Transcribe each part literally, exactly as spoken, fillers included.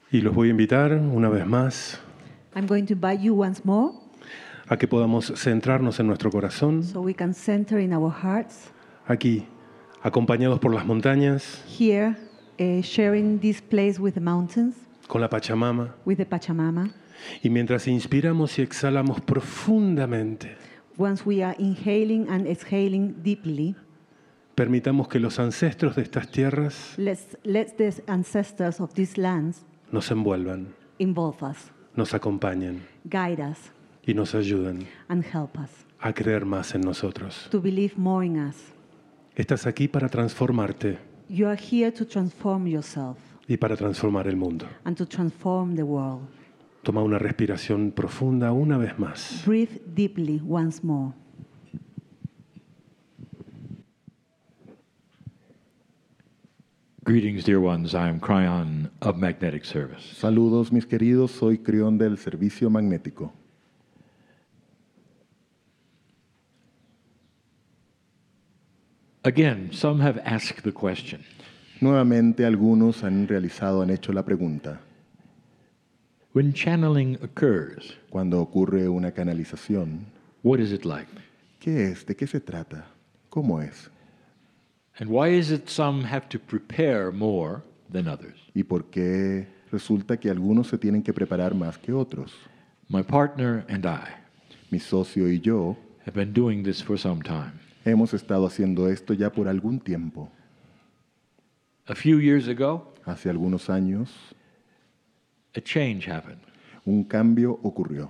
Y los voy a invitar una vez más I'm going to invite you once more a que podamos centrarnos en nuestro corazón, so we can center in our hearts aquí, acompañados por las montañas, here, uh, sharing this place with the mountains, con la Pachamama. with the Pachamama. Y mientras inspiramos y exhalamos profundamente, Once we are inhaling and exhaling deeply, permitamos que los ancestros de estas tierras let's let the ancestors of these lands nos envuelvan, involve us, nos acompañen guide us, y nos ayuden and help us a creer más en nosotros. to believe more in us. Estás aquí para transformarte You are here to transform yourself y para transformar el mundo. and to transform the world. Toma una respiración profunda una vez más. Breathe deeply once more. Greetings, dear ones. I am Cryon of Magnetic Service. Saludos, mis queridos. Soy Crión del Servicio Magnético. Again, some have asked the question, Nuevamente, algunos han realizado, han hecho la pregunta. when channeling occurs, Cuando ocurre una canalización, what is it like? ¿qué es? ¿De qué se trata? ¿Cómo es? And why is it some have to prepare more than others? ¿Y por qué resulta que algunos se tienen que preparar más que otros? My partner and I Mi socio y yo have been doing this for some time. hemos estado haciendo esto ya por algún tiempo. A few years ago, Hace algunos años, a change happened. un cambio ocurrió.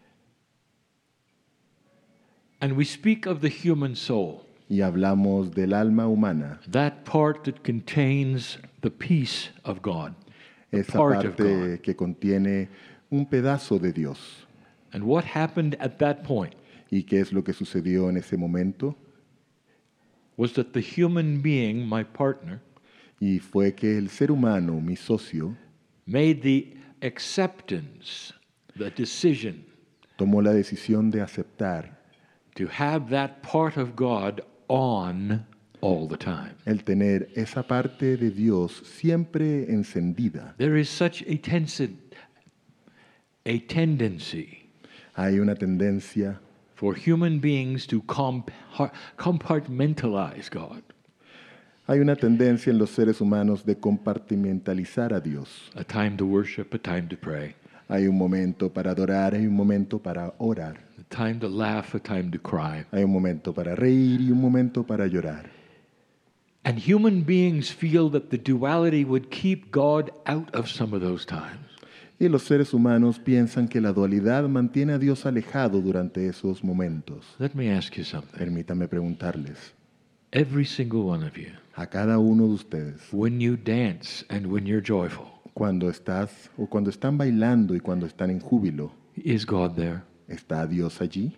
And we speak of the human soul, Y hablamos del alma humana, that part that contains the peace of God, the esa part of parte God. que contiene un pedazo de Dios. And what happened at that point ¿Y qué es lo que sucedió en ese momento? was that the human being, my partner, Y fue que el ser humano, mi socio, made the acceptance, the decision tomó la decisión de aceptar to have that part of God on all the time. el tener esa parte de Dios siempre encendida. There is such a, tensi- a tendency Hay una tendencia for human beings to comp- compartmentalize God. Hay una tendencia en los seres humanos de compartimentalizar a Dios. A time to worship, a time to pray, Hay un momento para adorar, hay un momento para orar, a time to laugh, a time to cry. hay un momento para reír y un momento para llorar. And human beings feel that the duality would keep God out of some of those times. Y los seres humanos piensan que la dualidad mantiene a Dios alejado durante esos momentos. Let me ask you something. Permítame preguntarles, Every single one of you, a cada uno de ustedes, when you dance and when you're joyful, cuando estás o cuando están bailando y cuando están en júbilo, is God there? ¿está Dios allí?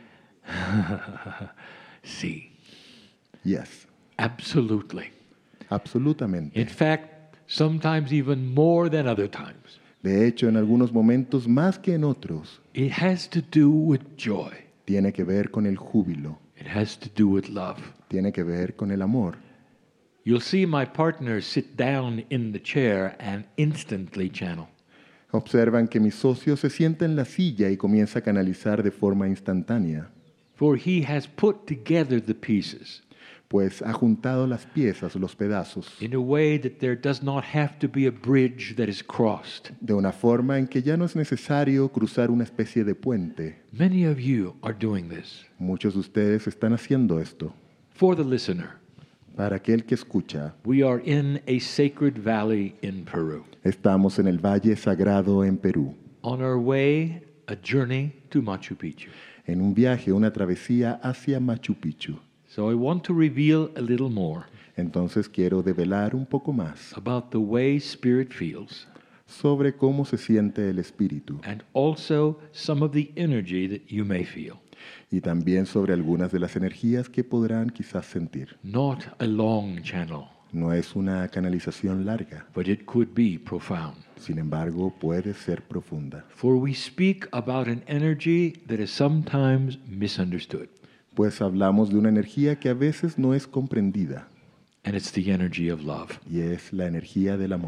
See, Yes, absolutely. absolutamente. In fact, sometimes even more than other times. De hecho, en algunos momentos más que en otros, It has to do with joy. tiene que ver con el júbilo, It has to do with love. tiene que ver con el amor. You'll see my partner sit down in the chair and instantly channel. Observan que mi socio se sienta en la silla y comienza a canalizar de forma instantánea, For he has put together the pieces pues ha juntado las piezas, los pedazos, in a way that there does not have to be a bridge that is crossed. de una forma en que ya no es necesario cruzar una especie de puente. Many of you are doing this. Muchos de ustedes están haciendo esto. For the listener, Para aquel que escucha, we are in a sacred valley in Peru. estamos en el Valle Sagrado en Perú, On our way, a journey to Machu Picchu. en un viaje, una travesía hacia Machu Picchu. So I want to reveal a little more Entonces quiero develar un poco más about the way spirit feels sobre cómo se siente el espíritu and also some of the energy that you may feel. y también sobre algunas de las energías que podrán quizás sentir. Not a long channel, No es una canalización larga, but it could be profound. sin embargo puede ser profunda, For we speak about an energy that is sometimes misunderstood, pues hablamos de una energía que a veces no es comprendida and it's the energy of love. y es la energía del amor.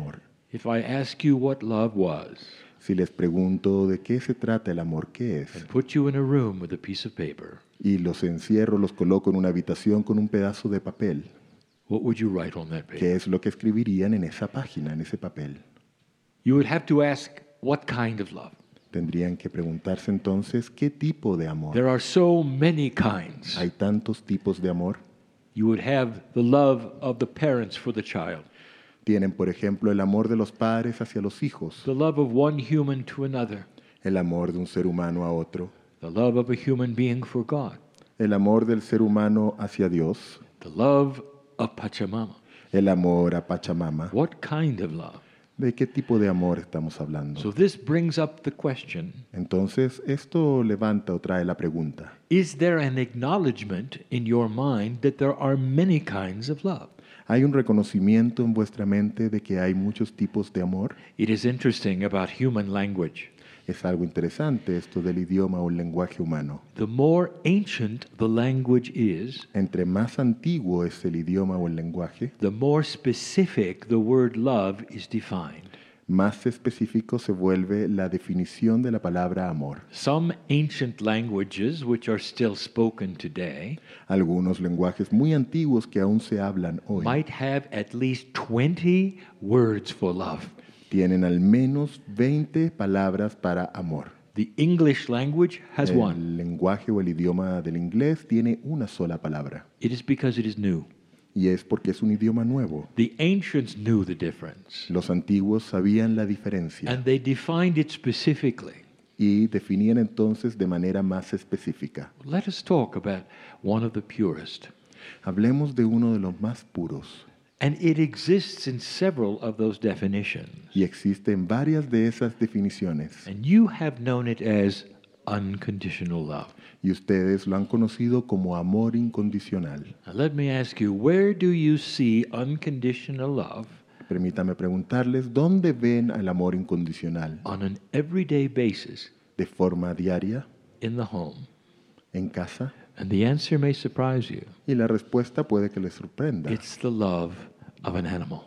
If I ask you what love was Si les pregunto de qué se trata el amor, ¿qué es? and put you in a room with a piece of paper, Y los encierro, los coloco en una habitación con un pedazo de papel, what would you write on that paper? ¿qué es lo que escribirían en esa página, en ese papel? You would have to ask, what kind of love? Tendrían que preguntarse entonces qué tipo de amor. There are so many kinds. Hay tantos tipos de amor. You would have the love of the parents for the child, Tienen, por ejemplo, el amor de los padres hacia los hijos, the love of one human to another, el amor de un ser humano a otro, the love of a human being for God, el amor del ser humano hacia Dios, the love of Pachamama. el amor a Pachamama. What kind of love? ¿De qué tipo de amor estamos hablando? So this brings up the question, Entonces, esto levanta o trae la pregunta. is there an acknowledgement in your mind that there are many kinds of love? ¿Hay un reconocimiento en vuestra mente de que hay muchos tipos de amor? It is interesting about human language. Es algo interesante esto del idioma o el lenguaje humano. The more ancient the language is, Entre más antiguo es el idioma o el lenguaje, the more specific the word love is defined. más específico se vuelve la definición de la palabra amor. Some ancient languages, which are still spoken today, Algunos lenguajes muy antiguos que aún se hablan hoy might have at least twenty words for love. tienen al menos veinte palabras para amor. The English language has one. El lenguaje o el idioma del inglés tiene una sola palabra. It is because it is new. Y es porque es un idioma nuevo. The ancients knew the difference, Los antiguos sabían la diferencia and they defined it specifically. y definían entonces de manera más específica. Let us talk about one of the purest. Hablemos de uno de los más puros. And it exists in several of those definitions. Y existen varias de esas definiciones. And you have known it as unconditional love. Y ustedes lo han conocido como amor incondicional. Now let me ask you, where do you see unconditional love Permítame preguntarles, ¿dónde ven el amor incondicional? on an everyday basis ¿De forma diaria? in the home? ¿En casa? And the answer may surprise you. Y la respuesta puede que les sorprenda. It's the love of an animal.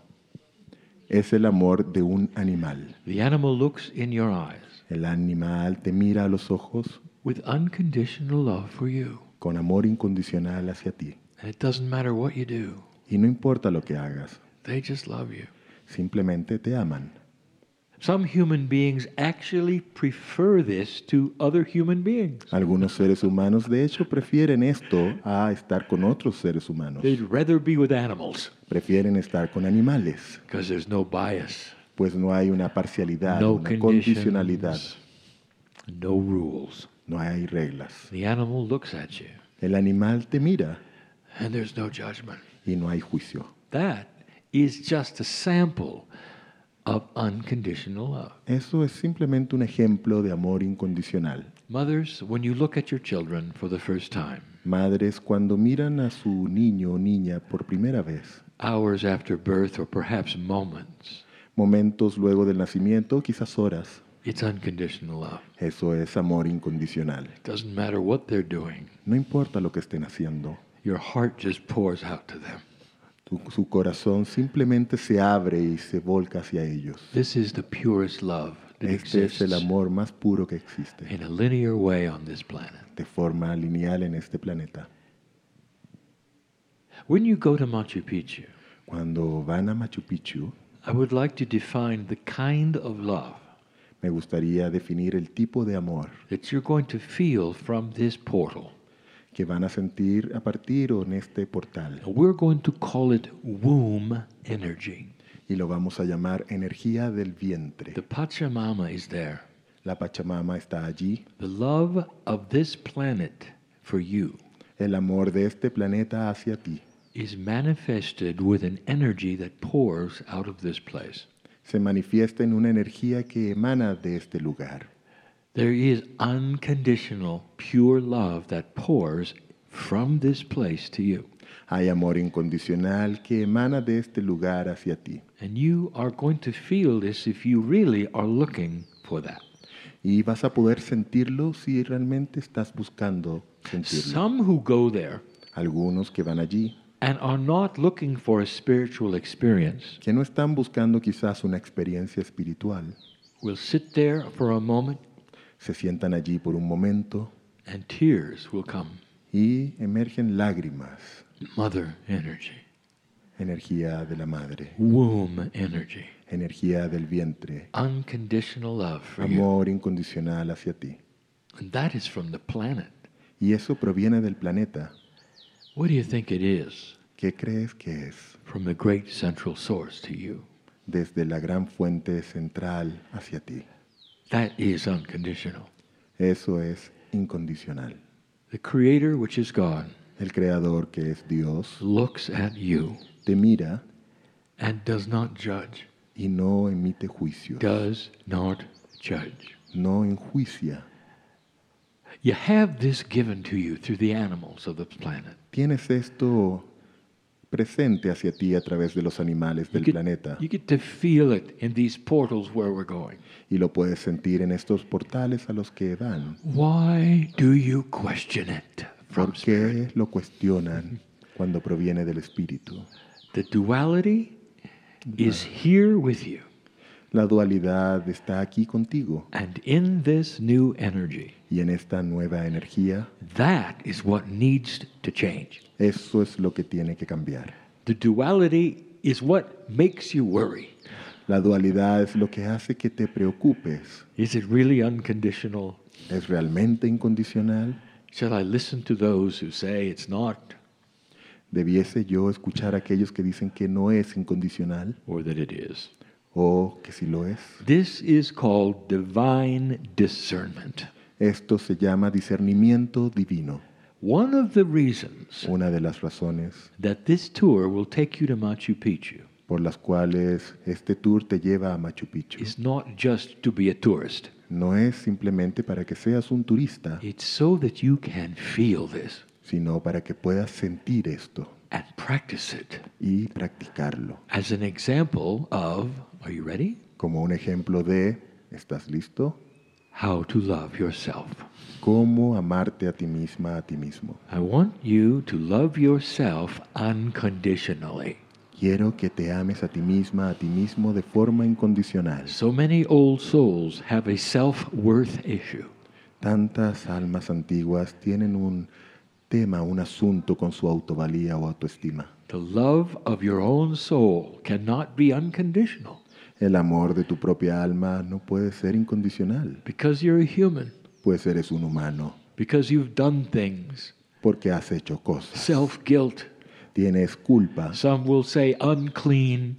Es el amor de un animal. The animal looks in your eyes El animal te mira a los ojos with unconditional love for you. con amor incondicional hacia ti. And it doesn't matter what you do. Y no importa lo que hagas, They just love you. simplemente te aman. Some human beings actually prefer this to other human beings. Algunos seres humanos, de hecho, prefieren esto a estar con otros seres humanos. They'd rather be with animals Prefieren estar con animales, because there's no bias, pues no hay una parcialidad, no una condicionalidad, conditions, no rules. no hay reglas. The animal looks at you El animal te mira and there's no judgment. y no hay juicio. That is just a sample of unconditional love. Eso es simplemente un ejemplo de amor incondicional. Mothers, when you look at your children for the first time, Madres, cuando miran a su niño o niña por primera vez, hours after birth or perhaps moments, momentos luego del nacimiento, quizás horas, it's unconditional love. eso es amor incondicional. It doesn't matter what they're doing. No importa lo que estén haciendo, Your heart just pours out to them. tu- su corazón simplemente se abre y se volca hacia ellos. This is the purest love that Este es el exists amor más puro que existe, in a linear way on this planet. de forma lineal en este planeta. When you go to Machu Picchu, Cuando van a Machu Picchu, I would like to define the kind of love me gustaría definir el tipo de amor that you're going to feel from this portal. que van a sentir a partir o en este portal. We're going to call it womb energy. Y lo vamos a llamar energía del The vientre. Pachamama is there. La Pachamama está allí. The love of this planet for you El amor de este planeta hacia ti is manifested with an energy that pours out of this place. se manifiesta en una energía que emana de este lugar. There is unconditional, pure love that pours from this place to you. Hay amor incondicional que emana de este lugar hacia ti. And you are going to feel this if you really are looking for that. Y vas a poder sentirlo si realmente estás buscando sentirlo. Some who go there Algunos que van allí and are not looking for a spiritual experience que no están buscando quizás una experiencia espiritual, will sit there for a moment se sientan allí por un momento and tears will come. y emergen lágrimas, Mother energy, energía de la madre, womb energy, energía del vientre, unconditional love for you. amor incondicional hacia ti. And that is from the planet. Y eso proviene del planeta. What do you think it is ¿Qué crees que es? from the great central source to you? Desde la gran fuente central hacia ti. That is unconditional. Eso es incondicional. The Creator, which is God, El Creador, que es Dios, looks at you te mira and does not judge. y no emite juicios, Does not judge. no enjuicia. You have this given to you through the animals of the planet. Tienes esto presente hacia ti a través de los animales You del get, planeta you get to feel it in these portals where we're going. y lo puedes sentir en estos portales a los que van. Why do you question it from ¿Por spirit? qué lo cuestionan cuando proviene del Espíritu? The duality is here with you. La dualidad está aquí contigo And in this new energy, y en esta nueva energía, that is what needs to change. eso es lo que tiene que cambiar. The duality is what makes you worry. La dualidad es lo que hace que te preocupes. Is it really unconditional? ¿Es realmente incondicional? Shall I listen to those who say it's not, ¿Debiese yo escuchar a aquellos que dicen que no es incondicional or that it is? o que sí lo es? This is called divine discernment. Esto se llama discernimiento divino. One of the reasons Una de las razones that this tour will take you to Machu Picchu por las cuales este tour te lleva a Machu Picchu is not just to be a tourist. no es simplemente para que seas un turista, It's so that you can feel this sino para que puedas sentir esto and practice it y practicarlo. as an example of, are you ready? Como un ejemplo de, ¿estás listo? How to love yourself. Cómo amarte a ti misma, a ti mismo. I want you to love yourself unconditionally. Quiero que te ames a ti misma, a ti mismo de forma incondicional. So many old souls have a self-worth issue. Tantas almas antiguas tienen un tema, un asunto con su autovalía o autoestima. The love of your own soul cannot be unconditional El amor de tu propia alma no puede ser incondicional, because you're a human, pues eres un humano, because you've done things. porque has hecho cosas. Self-guilt. Tienes culpa. Some will say unclean.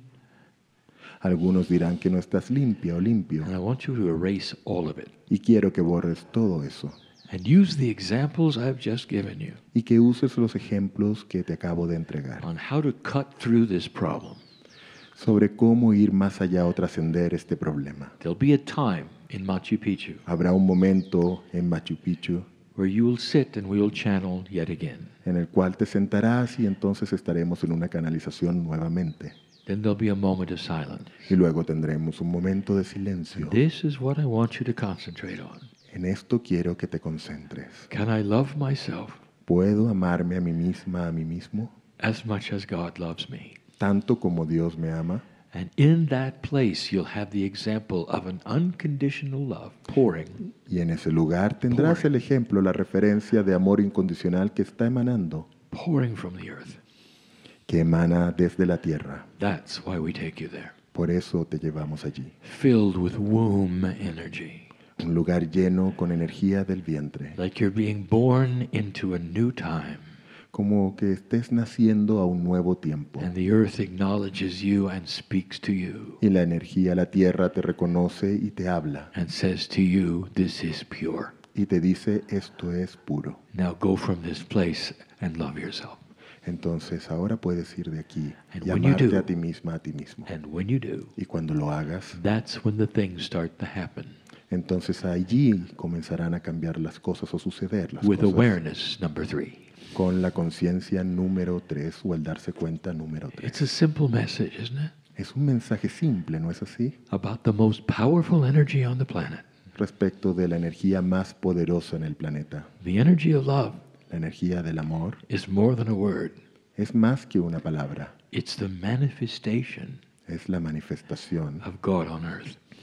Algunos dirán que no estás limpia o limpio. And I want you to erase all of it Y quiero que borres todo eso. and use the examples I've just given you Y que uses los ejemplos que te acabo de entregar on how to cut through this problem. sobre cómo ir más allá o trascender este problema. There'll be a time in Machu Picchu Habrá un momento en Machu Picchu where you will sit and we will channel yet again. en el cual te sentarás y entonces estaremos en una canalización nuevamente. Then there'll be a moment of silence. Y luego tendremos un momento de silencio. This is what I want you to concentrate on. En esto quiero que te concentres. Can I love myself ¿Puedo amarme a mí misma, a mí mismo, as much as God loves me? tanto como Dios me ama? And in that place, you'll have the example of an unconditional love pouring, Y en ese lugar tendrás el ejemplo, la referencia de amor incondicional que está emanando, pouring from the earth. que emana desde la tierra. That's why we take you there. Por eso te llevamos allí. Filled with womb energy. Un lugar lleno con energía del vientre. Like you're being born into a new time. Como que estés naciendo a un nuevo tiempo. And the earth acknowledges you and speaks to you. Y la energía, la tierra te reconoce y te habla. And says to you, this is pure. Y te dice, esto es puro. Now go from this place and love yourself. Entonces ahora puedes ir de aquí And y when you amarte do- a ti misma, a ti mismo. And when you do, Y cuando lo hagas, that's when the things start to happen. entonces allí comenzarán a cambiar las cosas o suceder las With cosas. awareness, number three. Con la conciencia número tres o el darse cuenta número tres. It's a simple message, isn't it? Es un mensaje simple, ¿no es así? About the most powerful energy on the planet. Respecto de la energía más poderosa en el planeta. The energy of love La energía del amor is more than a word. es más que una palabra, It's the manifestation es la manifestación of God on earth.